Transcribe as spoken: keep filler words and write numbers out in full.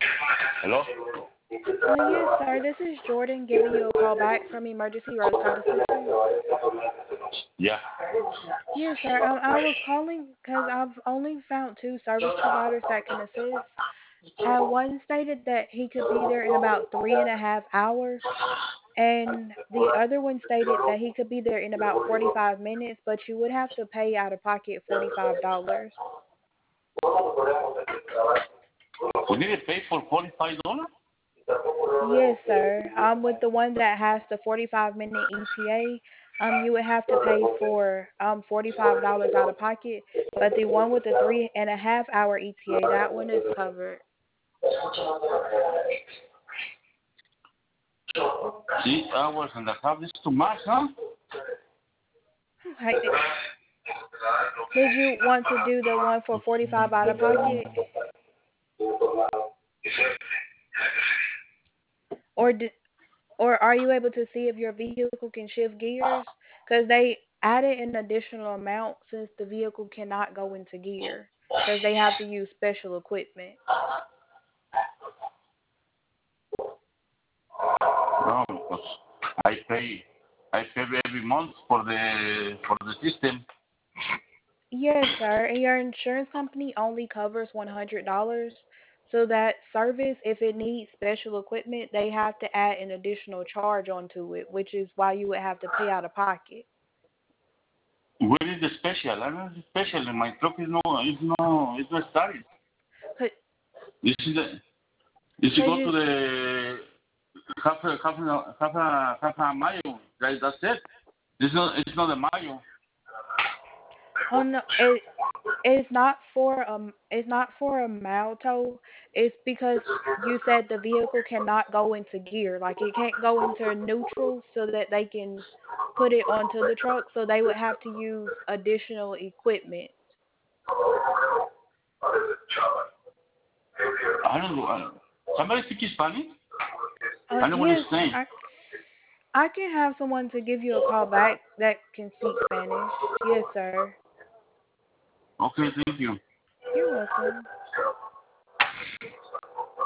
Hello? Uh, yes, sir. This is Jordan giving you a call back from Emergency Roadside Assistance. Yeah. Yes, sir. Um, I was calling because I've only found two service providers that can assist. Uh, one stated that he could be there in about three and a half hours, and the other one stated that he could be there in about forty-five minutes, but you would have to pay out of pocket forty-five dollars. We need to pay for forty-five dollars. Yes, sir. Um, with the one that has the forty-five minute E T A, um, you would have to pay for um forty-five dollars out of pocket. But the one with the three and a half hour E T A, that one is covered. Six hours and a half is too much, huh? Okay. Did you want to do the one for forty-five out of pocket, or did, or are you able to see if your vehicle can shift gears? Because they added an additional amount since the vehicle cannot go into gear because they have to use special equipment. No, because I pay, I pay every month for the for the system. Yes, sir. And your insurance company only covers one hundred dollars. So that service, if it needs special equipment, they have to add an additional charge onto it, which is why you would have to pay out of pocket. Where is the special? I don't know the special. My truck is no, is no, it's not started. Cause, This is the, you should 'cause go you, to the half a half a half a half a mile. That, that's it. It's not it's not a mile. oh no, it, it's not for um, it's not for a mile tow. It's because you said the vehicle cannot go into gear, like it can't go into neutral, so that they can put it onto the truck. So they would have to use additional equipment. I don't know. I don't- Somebody speak Spanish? Uh, I don't yes, understand. I I can have someone to give you a call back that can speak Spanish. Yes, sir. Okay, thank you. You're welcome.